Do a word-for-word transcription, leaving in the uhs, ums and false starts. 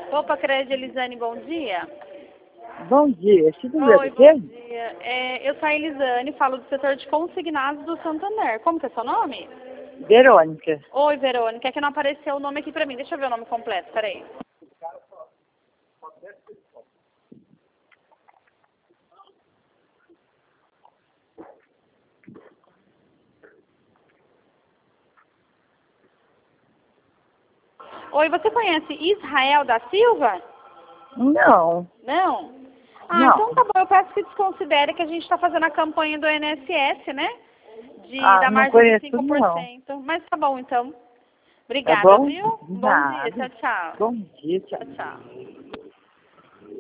Opa, Crédito Elisane, bom dia. Bom dia, se tu Oi, quê? bom dia. É, eu sou a Elisane, falo do setor de consignados do Santander. Como que é seu nome? Verônica. Oi, Verônica, é que não apareceu o nome aqui pra mim. Deixa eu ver o nome completo, peraí. Oi, você conhece Israel da Silva? Não, Não? Ah, não. então tá bom, eu peço que desconsidere que a gente está fazendo a campanha do I N S S, né? De, Ah, da não margem de conheço cinco por não. cento. Mas tá bom, então. Tá Obrigada, bom? viu? Bom dia, Nada. tchau, tchau. Bom dia, tchau. Tchau, tchau.